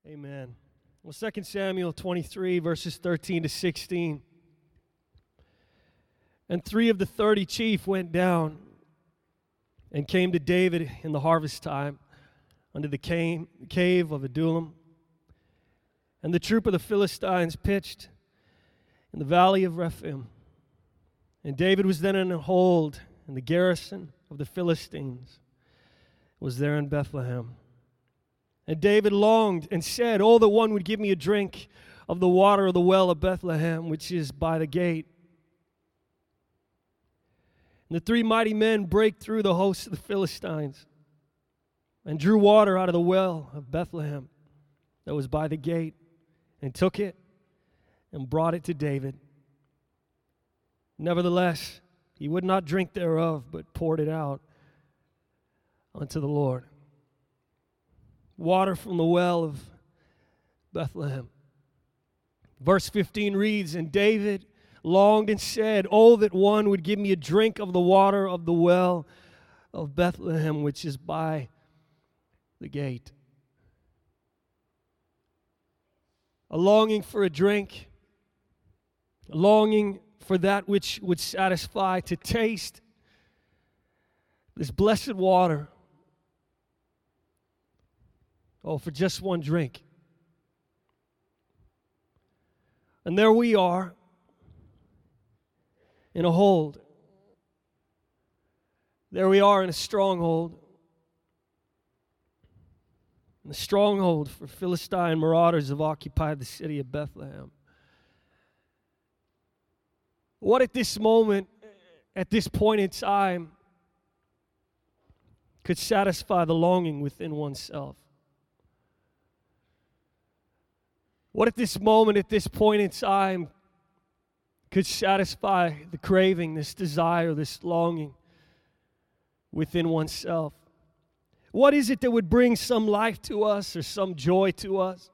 Amen. Well, 2 Samuel 23, verses 13 to 16. And 3 of the 30 chief went down and came to David in the harvest time under the cave of Adullam. And the troop of the Philistines pitched in the valley of Rephaim. And David was then in a hold, and the garrison of the Philistines was there in Bethlehem. And David longed and said, "Oh, that one would give me a drink of the water of the well of Bethlehem, which is by the gate." And the 3 mighty men brake through the hosts of the Philistines and drew water out of the well of Bethlehem that was by the gate, and took it and brought it to David. Nevertheless, he would not drink thereof, but poured it out unto the Lord. Water from the well of Bethlehem. Verse 15 reads, "And David longed and said, Oh, that one would give me a drink of the water of the well of Bethlehem, which is by the gate." A longing for a drink, a longing for that which would satisfy, to taste this blessed water. Oh, for just one drink. And there we are in a hold. There we are in a stronghold. And the stronghold for Philistine marauders have occupied the city of Bethlehem. What at this moment, at this point in time, could satisfy the longing within oneself? What at this moment, at this point in time, could satisfy the craving, this desire, this longing within oneself? What is it that would bring some life to us or some joy to us?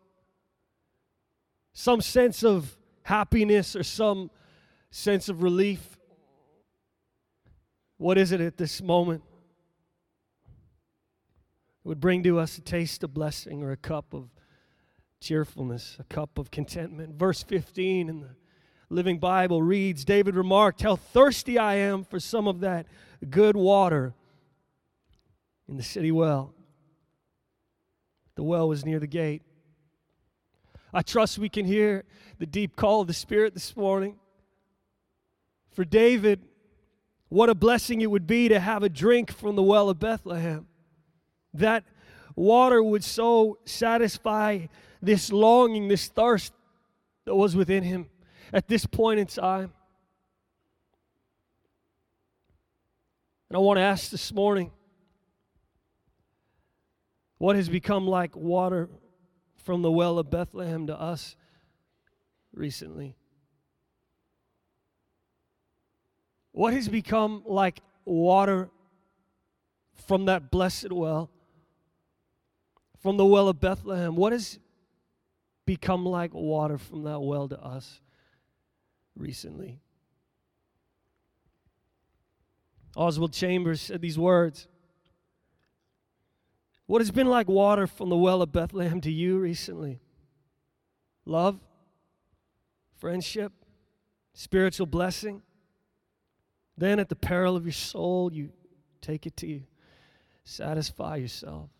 Some sense of happiness or some sense of relief? What is it at this moment that would bring to us a taste of blessing or a cup of cheerfulness, a cup of contentment? Verse 15 in the Living Bible reads, David remarked, "How thirsty I am for some of that good water in the city well." The well was near the gate. I trust we can hear the deep call of the Spirit this morning. For David, what a blessing it would be to have a drink from the well of Bethlehem. That water would so satisfy this longing, this thirst that was within him at this point in time. And I want to ask this morning, what has become like water from the well of Bethlehem to us recently? What has become like water from that blessed well, from the well of Bethlehem? What has become like water from that well to us recently? Oswald Chambers said these words: "What has been like water from the well of Bethlehem to you recently? Love, friendship, spiritual blessing. Then at the peril of your soul, you take it to satisfy yourself."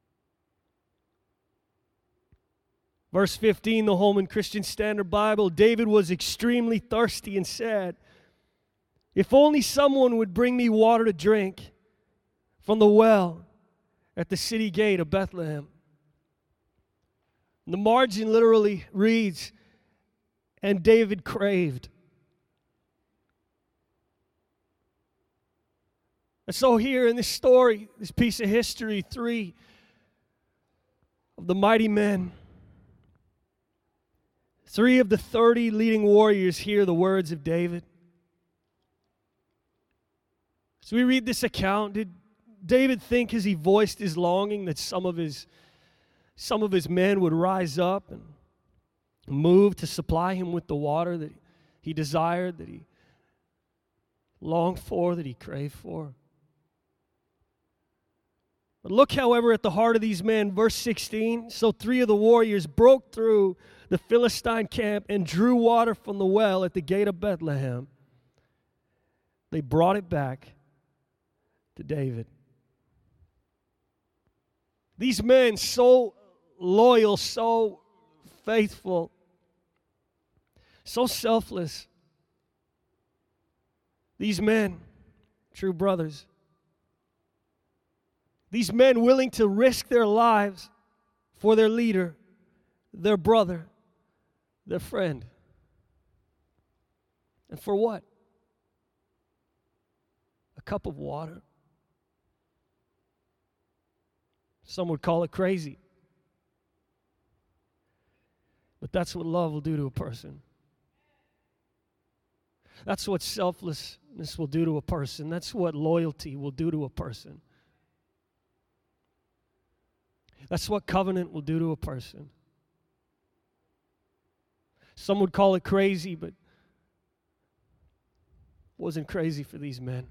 Verse 15, the Holman Christian Standard Bible, David was extremely thirsty and said, "If only someone would bring me water to drink from the well at the city gate of Bethlehem." And the margin literally reads, "And David craved." And so here in this story, this piece of history, 3 of the mighty men, 3 of the 30 leading warriors hear the words of David. So we read this account. Did David think, as he voiced his longing, that some of his men would rise up and move to supply him with the water that he desired, that he longed for, that he craved for? But look, however, at the heart of these men. Verse 16, so 3 of the warriors broke through the Philistine camp and drew water from the well at the gate of Bethlehem. They brought it back to David. These men, so loyal, so faithful, so selfless. These men, true brothers. These men willing to risk their lives for their leader, their brother, their friend. And for what? A cup of water. Some would call it crazy. But that's what love will do to a person. That's what selflessness will do to a person. That's what loyalty will do to a person. That's what covenant will do to a person. Some would call it crazy, but it wasn't crazy for these men.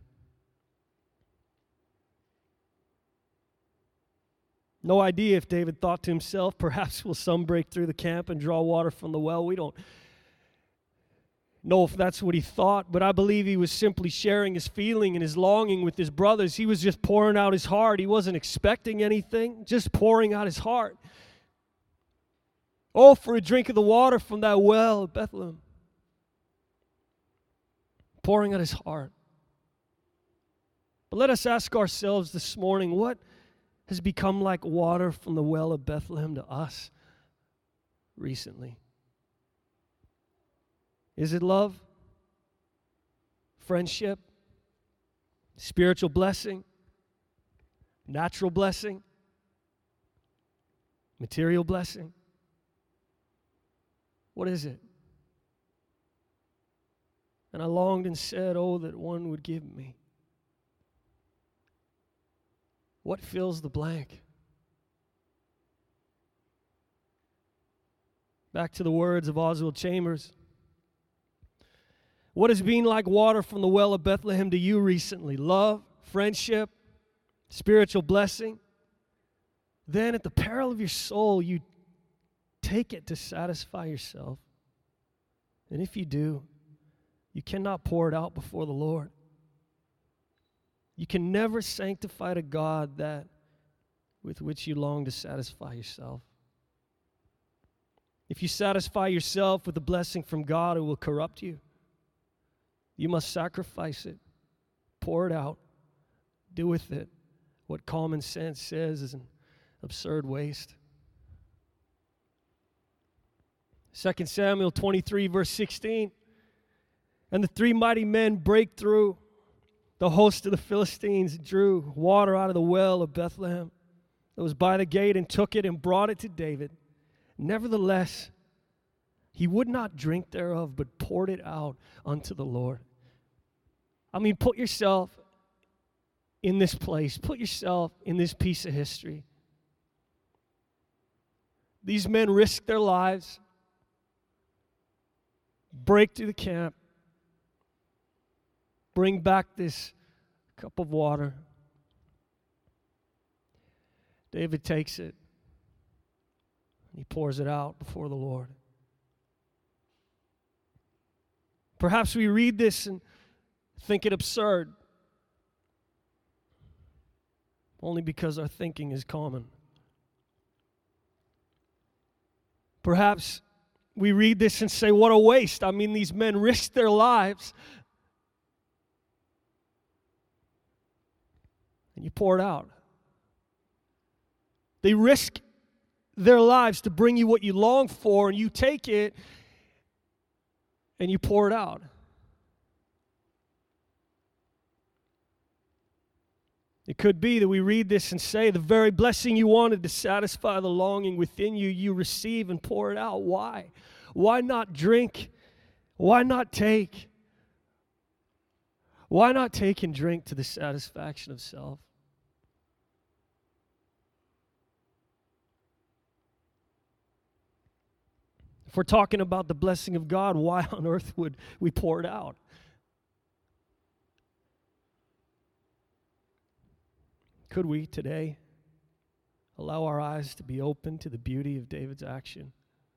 No idea if David thought to himself, perhaps will some break through the camp and draw water from the well. We don't know if that's what he thought, but I believe he was simply sharing his feeling and his longing with his brothers. He was just pouring out his heart. He wasn't expecting anything, just pouring out his heart. Oh, for a drink of the water from that well at Bethlehem. Pouring out his heart. But let us ask ourselves this morning, what has become like water from the well of Bethlehem to us recently? Is it love? Friendship? Spiritual blessing? Natural blessing? Material blessing? What is it? And I longed and said, oh, that one would give me. What fills the blank? Back to the words of Oswald Chambers. What has been like water from the well of Bethlehem to you recently? Love, friendship, spiritual blessing. Then at the peril of your soul, you take it to satisfy yourself. And if you do, you cannot pour it out before the Lord. You can never sanctify to God that with which you long to satisfy yourself. If you satisfy yourself with the blessing from God, it will corrupt you. You must sacrifice it, pour it out, do with it what common sense says is an absurd waste. 2 Samuel 23, verse 16. And the 3 mighty men break through the host of the Philistines, drew water out of the well of Bethlehem that was by the gate, and took it and brought it to David. Nevertheless, he would not drink thereof, but poured it out unto the Lord. I mean, put yourself in this place. Put yourself in this piece of history. These men risked their lives, break through the camp, bring back this cup of water. David takes it and he pours it out before the Lord. Perhaps we read this and think it absurd, only because our thinking is common. Perhaps we read this and say, what a waste. I mean, these men risked their lives. And you pour it out. They risk their lives to bring you what you long for, and you take it and you pour it out. It could be that we read this and say, the very blessing you wanted to satisfy the longing within you, you receive and pour it out. Why? Why not drink? Why not take? Why not take and drink to the satisfaction of self? If we're talking about the blessing of God, why on earth would we pour it out? Could we today? Allow our eyes to be open to the beauty of David's action.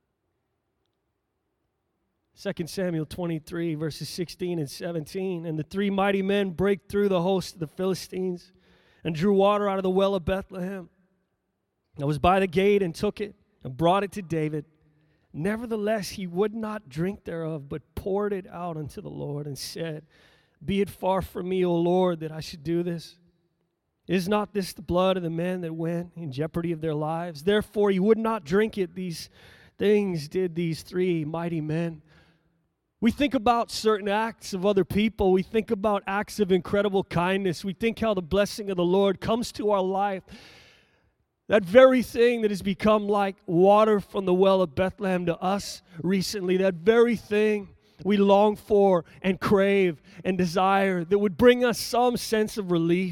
2 Samuel 23, verses 16 and 17. And the three mighty men break through the host of the Philistines and drew water out of the well of Bethlehem. I was by the gate and took it and brought it to David. Nevertheless, he would not drink thereof, but poured it out unto the Lord and said, Be it far from me, O Lord, that I should do this. Is not this the blood of the men that went in jeopardy of their lives? Therefore, he would not drink it. These things did these three mighty men. We think about certain acts of other people. We think about acts of incredible kindness. We think how the blessing of the Lord comes to our life. That very thing that has become like water from the well of Bethlehem to us recently, that very thing we long for and crave and desire that would bring us some sense of relief.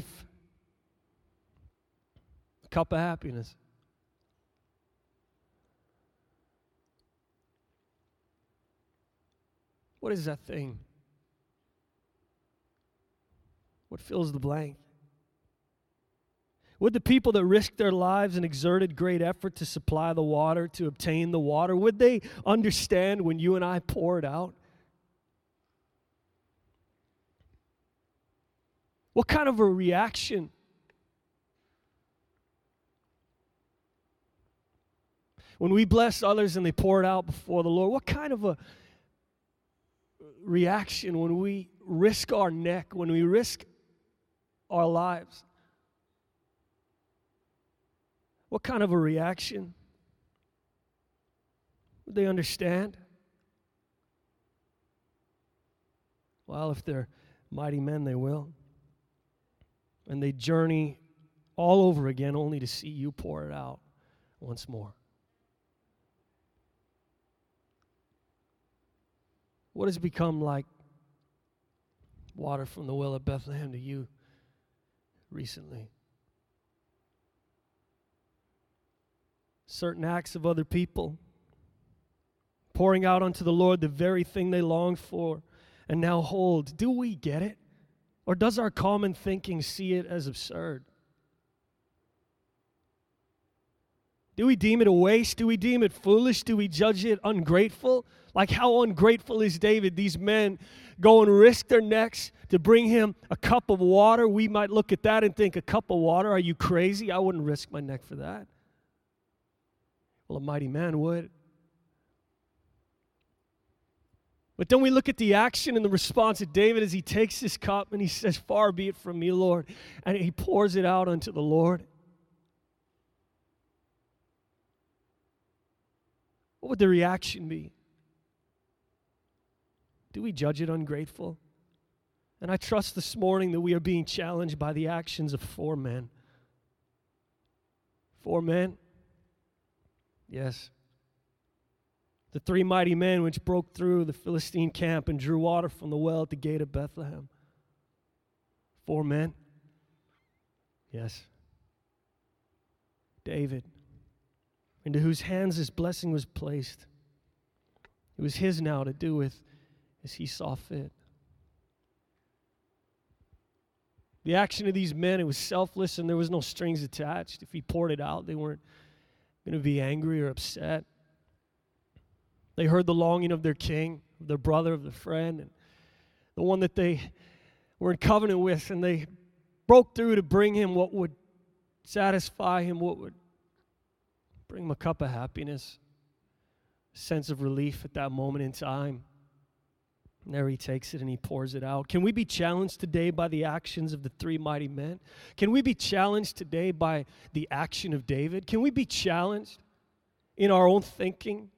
A cup of happiness. What is that thing? What fills the blank? Would the people that risked their lives and exerted great effort to supply the water, to obtain the water, would they understand when you and I pour it out? What kind of a reaction? When we bless others and they pour it out before the Lord, what kind of a reaction when we risk our neck, when we risk our lives? What kind of a reaction? Would they understand? Well, if they're mighty men, they will. And they journey all over again only to see you pour it out once more. What has become like water from the well of Bethlehem to you recently? Certain acts of other people, pouring out unto the Lord the very thing they longed for and now hold. Do we get it? Or does our common thinking see it as absurd? Do we deem it a waste? Do we deem it foolish? Do we judge it ungrateful? Like how ungrateful is David? These men go and risk their necks to bring him a cup of water. We might look at that and think, a cup of water? Are you crazy? I wouldn't risk my neck for that. Well, a mighty man would. But then we look at the action and the response of David as he takes this cup and he says, Far be it from me, Lord. And he pours it out unto the Lord. What would the reaction be? Do we judge it ungrateful? And I trust this morning that we are being challenged by the actions of 4 men. 4 men? Yes. The 3 mighty men which broke through the Philistine camp and drew water from the well at the gate of Bethlehem. 4 men? Yes. David, into whose hands this blessing was placed. It was his now to do with as he saw fit. The action of these men, it was selfless and there was no strings attached. If he poured it out, they weren't going to be angry or upset. They heard the longing of their king, of their brother, of their friend, and the one that they were in covenant with, and they broke through to bring him what would satisfy him, what would bring him a cup of happiness, a sense of relief at that moment in time. And there he takes it and he pours it out. Can we be challenged today by the actions of the 3 mighty men? Can we be challenged today by the action of David? Can we be challenged in our own thinking?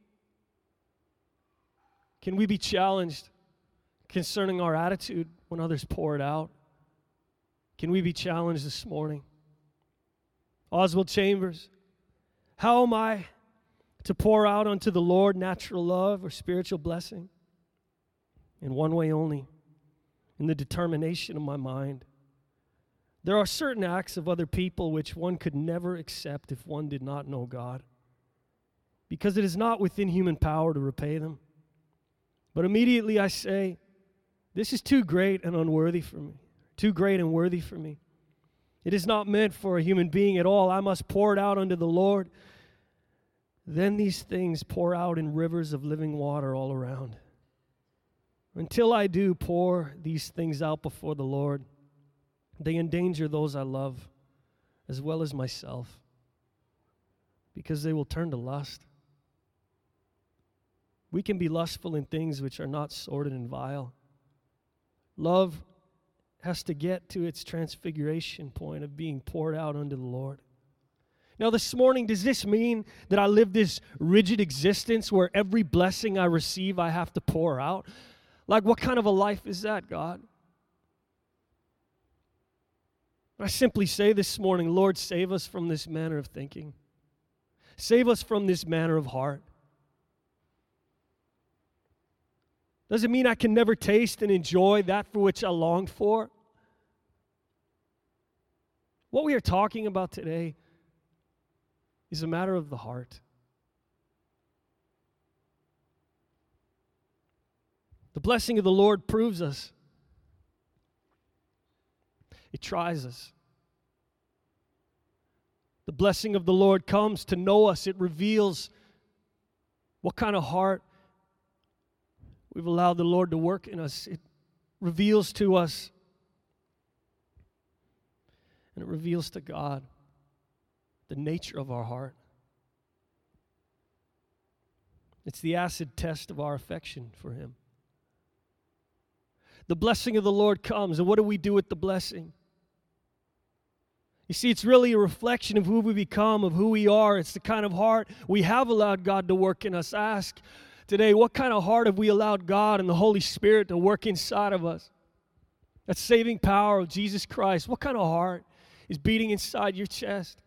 Can we be challenged concerning our attitude when others pour it out? Can we be challenged this morning? Oswald Chambers, how am I to pour out unto the Lord natural love or spiritual blessing? In one way only, in the determination of my mind. There are certain acts of other people which one could never accept if one did not know God, because it is not within human power to repay them. But immediately I say, this is too great and unworthy for me, too great and worthy for me. It is not meant for a human being at all. I must pour it out unto the Lord. Then these things pour out in rivers of living water all around. Until I do pour these things out before the Lord, they endanger those I love as well as myself, because they will turn to lust. We can be lustful in things which are not sordid and vile. Love has to get to its transfiguration point of being poured out unto the Lord. Now this morning, does this mean that I live this rigid existence where every blessing I receive I have to pour out? Like, what kind of a life is that, God? I simply say this morning, Lord, save us from this manner of thinking. Save us from this manner of heart. Does it mean I can never taste and enjoy that for which I longed for? What we are talking about today is a matter of the heart. The blessing of the Lord proves us. It tries us. The blessing of the Lord comes to know us. It reveals what kind of heart we've allowed the Lord to work in us. It reveals to us, and it reveals to God the nature of our heart. It's the acid test of our affection for Him. The blessing of the Lord comes, and what do we do with the blessing? You see, it's really a reflection of who we become, of who we are. It's the kind of heart we have allowed God to work in us. Ask today, what kind of heart have we allowed God and the Holy Spirit to work inside of us? That saving power of Jesus Christ. What kind of heart is beating inside your chest?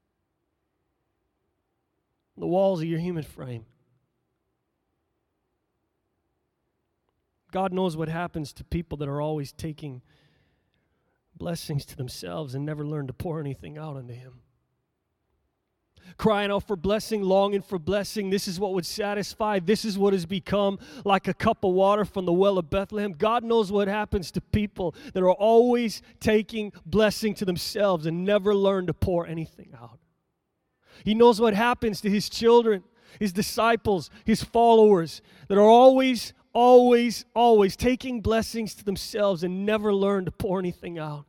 The walls of your human frame. God knows what happens to people that are always taking blessings to themselves and never learn to pour anything out unto Him. Crying out for blessing, longing for blessing. This is what would satisfy. This is what has become like a cup of water from the well of Bethlehem. God knows what happens to people that are always taking blessing to themselves and never learn to pour anything out. He knows what happens to His children, His disciples, His followers that are always taking blessings to themselves and never learn to pour anything out.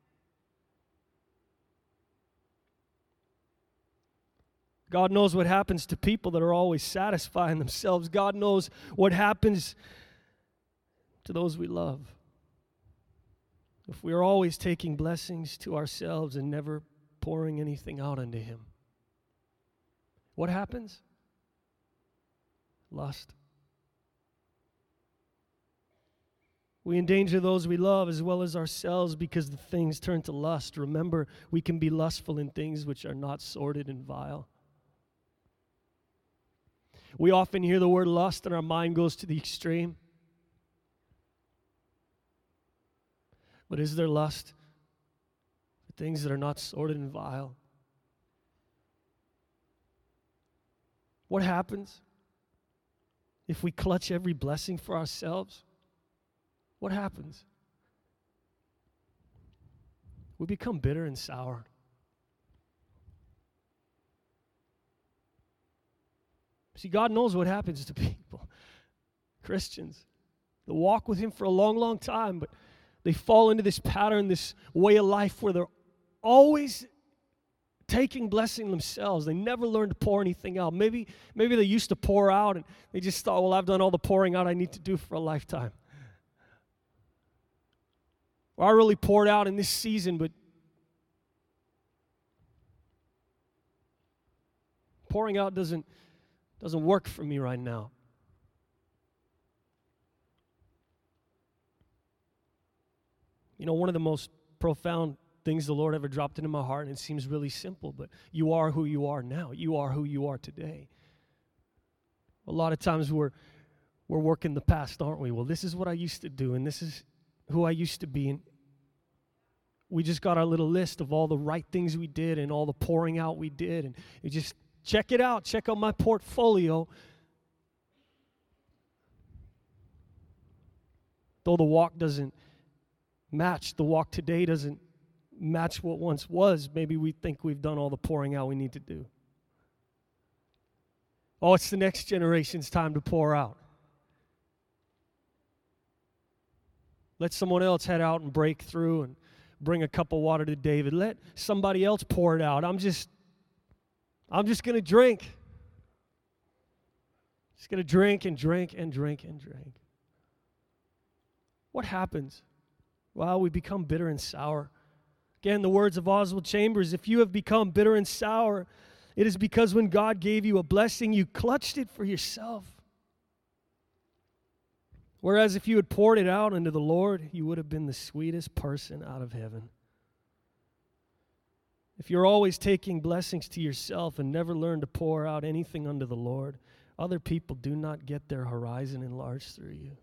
God knows what happens to people that are always satisfying themselves. God knows what happens to those we love. If we are always taking blessings to ourselves and never pouring anything out unto Him, what happens? Lust. We endanger those we love as well as ourselves because the things turn to lust. Remember, we can be lustful in things which are not sordid and vile. We often hear the word lust and our mind goes to the extreme. But is there lust for things that are not sordid and vile? What happens if we clutch every blessing for ourselves? What happens? We become bitter and sour. See, God knows what happens to people, Christians, that walk with Him for a long, long time, but they fall into this pattern, this way of life where they're always taking blessing themselves. They never learn to pour anything out. Maybe they used to pour out and they just thought, well, I've done all the pouring out I need to do for a lifetime. Or I really poured out in this season, but pouring out doesn't work for me right now. You know, one of the most profound things the Lord ever dropped into my heart, and it seems really simple, but you are who you are now. You are who you are today. A lot of times we're working the past, aren't we? Well, this is what I used to do, and this is who I used to be. And we just got our little list of all the right things we did and all the pouring out we did, and you just check it out. Check out my portfolio. Though the walk doesn't match, the walk today doesn't match what once was, maybe we think we've done all the pouring out we need to do. Oh, it's the next generation's time to pour out. Let someone else head out and break through and bring a cup of water to David. Let somebody else pour it out. I'm just going to drink. Just going to drink and drink and drink and drink. What happens? Well, we become bitter and sour. Again, the words of Oswald Chambers, if you have become bitter and sour, it is because when God gave you a blessing, you clutched it for yourself. Whereas if you had poured it out unto the Lord, you would have been the sweetest person out of heaven. If you're always taking blessings to yourself and never learn to pour out anything unto the Lord, other people do not get their horizon enlarged through you.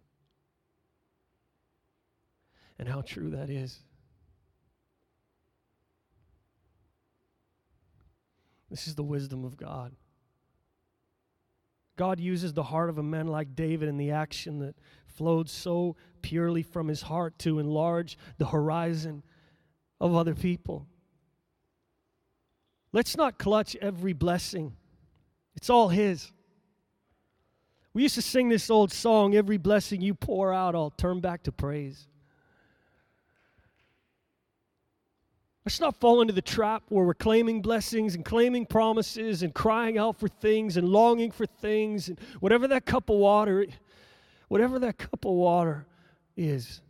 And how true that is. This is the wisdom of God. God uses the heart of a man like David and the action that flowed so purely from his heart to enlarge the horizon of other people. Let's not clutch every blessing. It's all His. We used to sing this old song, every blessing you pour out, I'll turn back to praise. Let's not fall into the trap where we're claiming blessings and claiming promises and crying out for things and longing for things and whatever that cup of water is.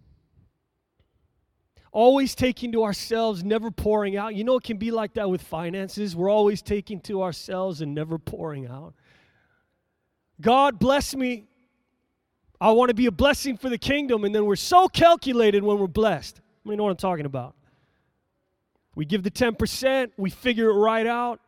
Always taking to ourselves, never pouring out. You know it can be like that with finances. We're always taking to ourselves and never pouring out. God bless me. I want to be a blessing for the kingdom. And then we're so calculated when we're blessed. You know what I'm talking about. We give the 10%, we figure it right out,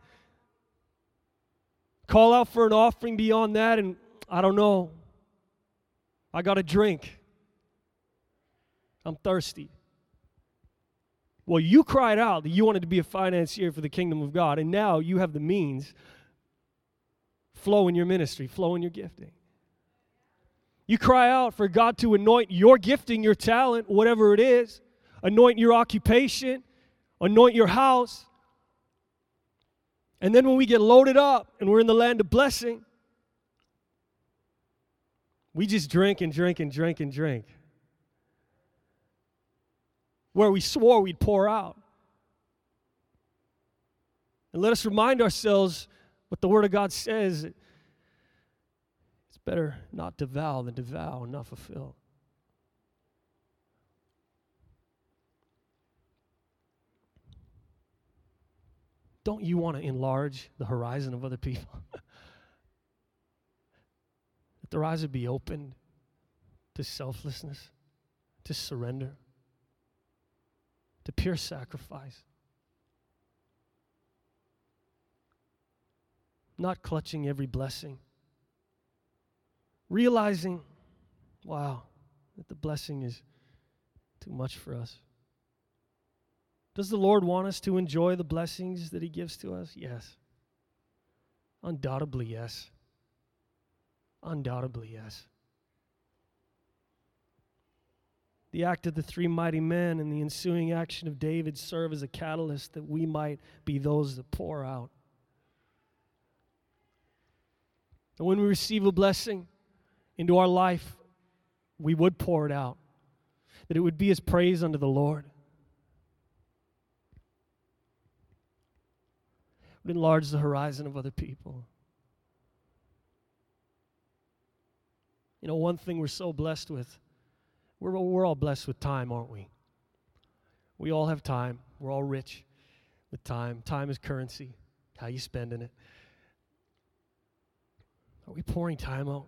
call out for an offering beyond that, and I don't know. I got a drink. I'm thirsty. Well, you cried out that you wanted to be a financier for the kingdom of God, and now you have the means. Flow in your ministry, flow in your gifting. You cry out for God to anoint your gifting, your talent, whatever it is, anoint your occupation, anoint your house. And then when we get loaded up and we're in the land of blessing, we just drink and drink and drink and drink. Where we swore we'd pour out. And let us remind ourselves what the Word of God says. It's better not to vow than to vow and not fulfill. Don't you want to enlarge the horizon of other people? That their eyes would be opened to selflessness, to surrender, to pure sacrifice. Not clutching every blessing. Realizing, wow, that the blessing is too much for us. Does the Lord want us to enjoy the blessings that He gives to us? Yes. Undoubtedly, yes. Undoubtedly, yes. The act of the three mighty men and the ensuing action of David serve as a catalyst that we might be those that pour out. And when we receive a blessing into our life, we would pour it out, that it would be as praise unto the Lord. It would enlarge the horizon of other people. You know, one thing we're so blessed with, we're all blessed with time, aren't we? We all have time. We're all rich with time. Time is currency. How you spending it? Are we pouring time out?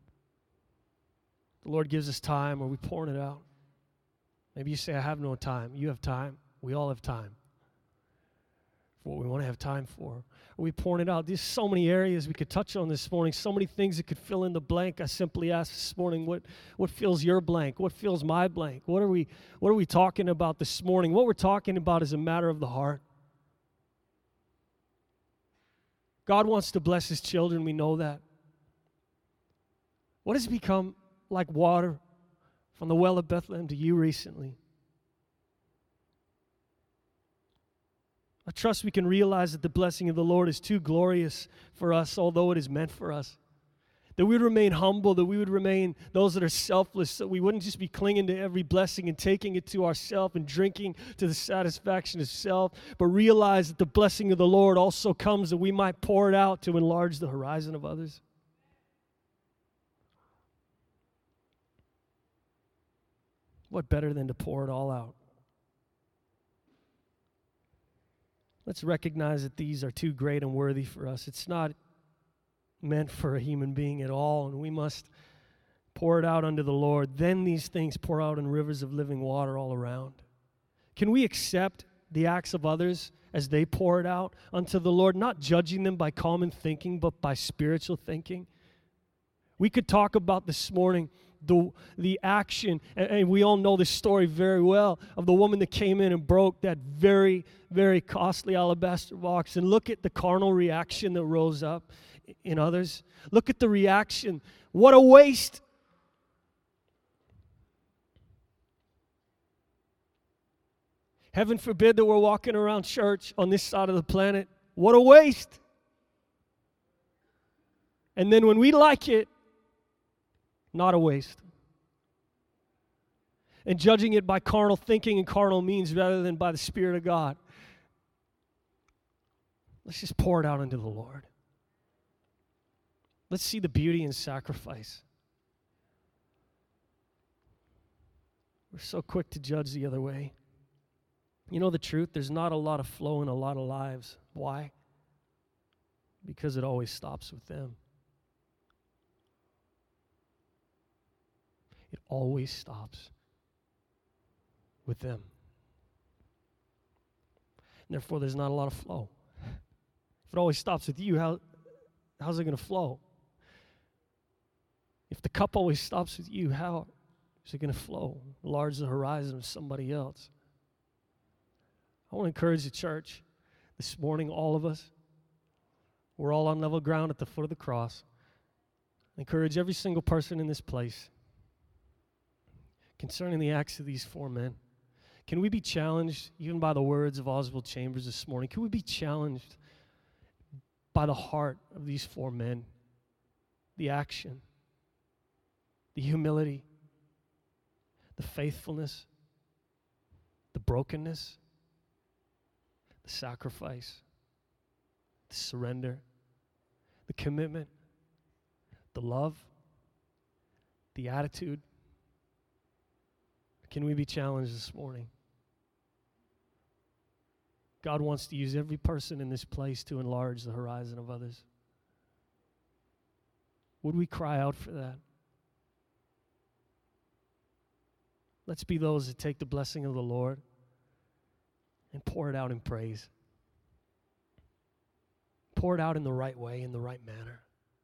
The Lord gives us time. Are we pouring it out? Maybe you say, I have no time. You have time. We all have time for what we want to have time for. Are we pouring it out? There's so many areas we could touch on this morning, so many things that could fill in the blank. I simply asked this morning, what fills your blank? What fills my blank? What are we talking about this morning? What we're talking about is a matter of the heart. God wants to bless His children. We know that. What has become like water from the well of Bethlehem to you recently? I trust we can realize that the blessing of the Lord is too glorious for us, although it is meant for us. That we would remain humble, that we would remain those that are selfless, that we wouldn't just be clinging to every blessing and taking it to ourselves and drinking to the satisfaction of self, but realize that the blessing of the Lord also comes that we might pour it out to enlarge the horizon of others. What better than to pour it all out? Let's recognize that these are too great and worthy for us. It's not meant for a human being at all, and we must pour it out unto the Lord. Then these things pour out in rivers of living water all around. Can we accept the acts of others as they pour it out unto the Lord, not judging them by common thinking, but by spiritual thinking? We could talk about this morning the action, and we all know this story very well, of the woman that came in and broke that very, very costly alabaster box. And look at the carnal reaction that rose up in others. Look at the reaction. What a waste. Heaven forbid that we're walking around church on this side of the planet. What a waste. And then when we like it, not a waste. And judging it by carnal thinking and carnal means rather than by the Spirit of God. Let's just pour it out unto the Lord. Let's see the beauty in sacrifice. We're so quick to judge the other way. You know the truth, there's not a lot of flow in a lot of lives. Why? Because it always stops with them. It always stops with them. And therefore, there's not a lot of flow. If it always stops with you, how's it going to flow? If the cup always stops with you, how is it going to flow? Enlarge the horizon of somebody else. I want to encourage the church this morning, all of us. We're all on level ground at the foot of the cross. I encourage every single person in this place concerning the acts of these four men. Can we be challenged even by the words of Oswald Chambers this morning? Can we be challenged by the heart of these four men? The action, the humility, the faithfulness, the brokenness, the sacrifice, the surrender, the commitment, the love, the attitude. Can we be challenged this morning? God wants to use every person in this place to enlarge the horizon of others. Would we cry out for that? Let's be those that take the blessing of the Lord and pour it out in praise. Pour it out in the right way, in the right manner.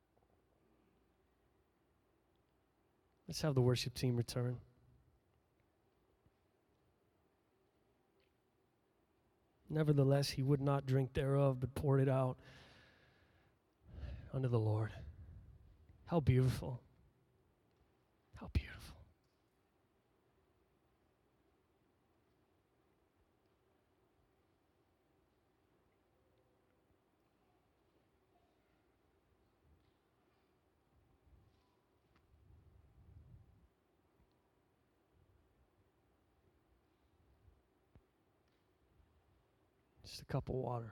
Let's have the worship team return. Nevertheless, he would not drink thereof, but poured it out unto the Lord. How beautiful. How beautiful. Just a cup of water.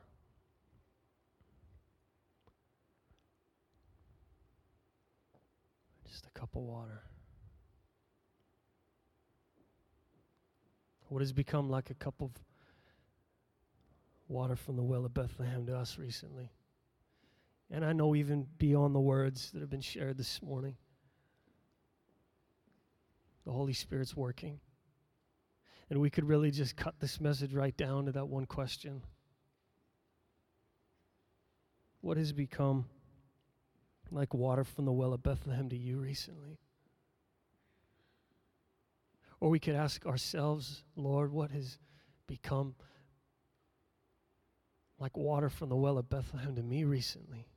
Just a cup of water. What has become like a cup of water from the well of Bethlehem to us recently? And I know even beyond the words that have been shared this morning, the Holy Spirit's working. And we could really just cut this message right down to that one question. What has become like water from the well of Bethlehem to you recently? Or we could ask ourselves, Lord, what has become like water from the well of Bethlehem to me recently?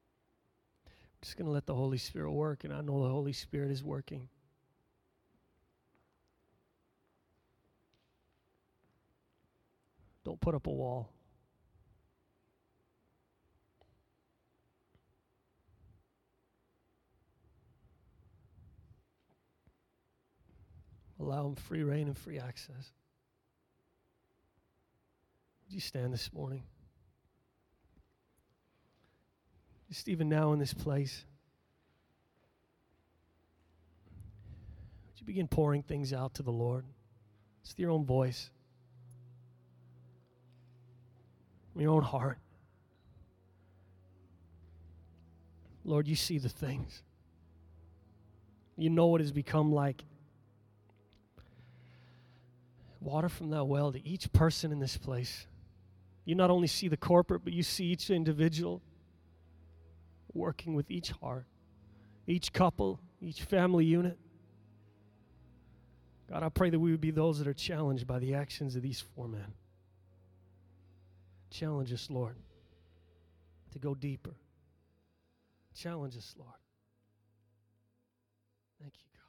Just going to let the Holy Spirit work, and I know the Holy Spirit is working. Don't put up a wall. Allow him free reign and free access. Would you stand this morning? Just even now in this place. Would you begin pouring things out to the Lord? It's your own voice. From your own heart. Lord, you see the things. You know what has become like water from that well to each person in this place. You not only see the corporate, but you see each individual working with each heart, each couple, each family unit. God, I pray that we would be those that are challenged by the actions of these four men. Challenge us, Lord, to go deeper. Challenge us, Lord. Thank you, God.